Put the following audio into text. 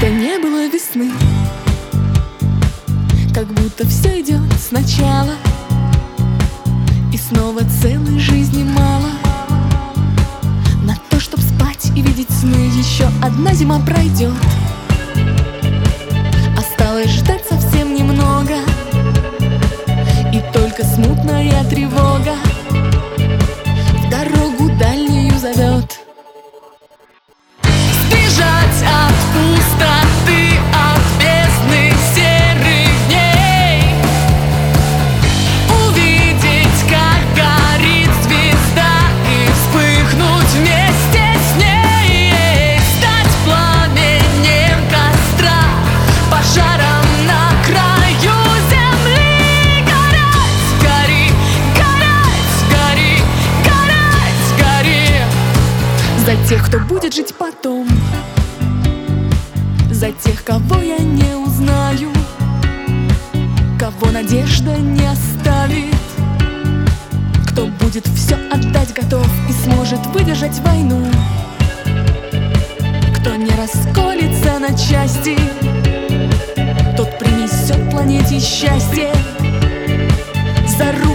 будто не было весны, как будто все идет сначала, и снова целой жизни мало на то, чтоб спать и видеть сны. Еще одна зима пройдет, осталось ждать совсем немного, и только смутная тревога в дорогу дальнюю зовет. Сбежать от пустоты, от бездны серых дней, увидеть, как горит звезда, и вспыхнуть вместе с ней, стать пламенем костра, пожаром на краю земли. Гореть, гори, гореть, гори, гореть, гори. За тех, кто будет жить потом, за тех, кого я не узнаю, кого надежда не оставит, кто будет все отдать готов и сможет выдержать войну, кто не расколется на части, тот принесет планете счастье. За руку